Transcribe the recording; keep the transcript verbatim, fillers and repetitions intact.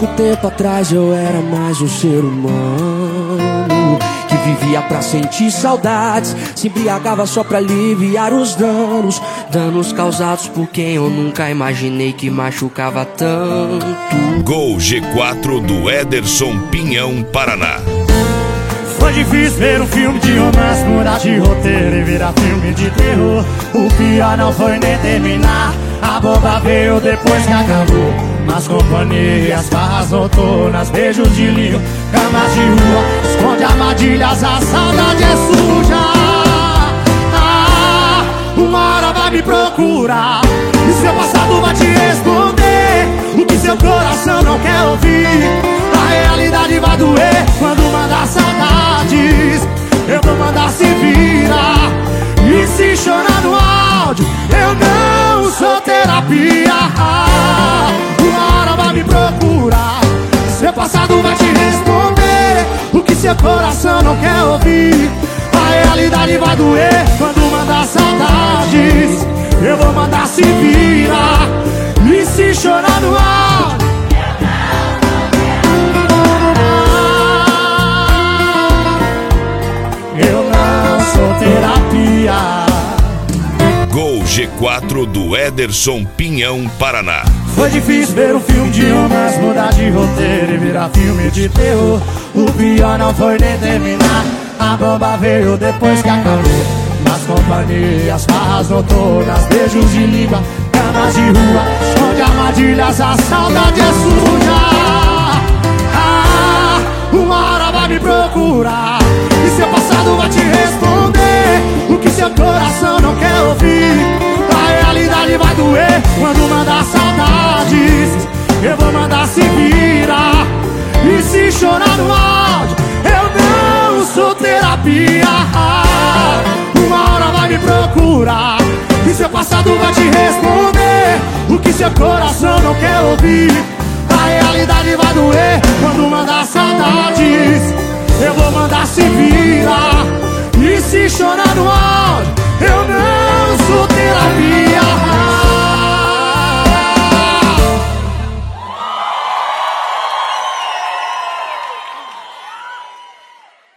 pouco tempo atrás eu era mais um ser humano que vivia pra sentir saudades, se embriagava só pra aliviar os danos, danos causados por quem eu nunca imaginei que machucava tanto. Gol G quatro do Ederson Pinhão, Paraná. Foi difícil ver um filme de romance mudar de roteiro e virar filme de terror. O pior não foi nem terminar, a bomba veio depois que acabou. Mas companhias, farras noturnas, beijos de linho, camas de rua, esconde armadilhas, a saudade é suja. Ah, uma hora vai me procurar e seu passado vai te responder o que seu coração não quer ouvir. A realidade vai doer quando mandar saudades. Eu vou mandar se virar. E se chorar no áudio, eu não sou terapia. Uma hora vai me procurar, seu passado vai te responder o que seu coração não quer ouvir. A realidade vai doer quando mandar saudades. Eu vou mandar se virar. E se chorar no áudio, eu não sou terapia. Gol G quatro do Ederson Pinhão, Paraná. Foi difícil ver um filme de romance mudar de roteiro e virar filme de terror. O pior não foi nem terminar, a bomba veio depois que acabou. Nas companhias, farras noturnas, beijos de língua, camas de rua, esconde armadilhas, a saudade é suja. Ah, uma hora vai me procurar e seu passado vai te responder o que seu coração não quer ouvir. A realidade vai doer quando mandar saudades. Eu vou mandar se virar. E se chorar no áudio, eu não sou terapia. Uma hora vai me procurar e seu passado vai te responder o que seu coração não quer ouvir. A realidade vai doer quando mandar saudades. Eu vou mandar se virar. E se chorar no áudio, eu não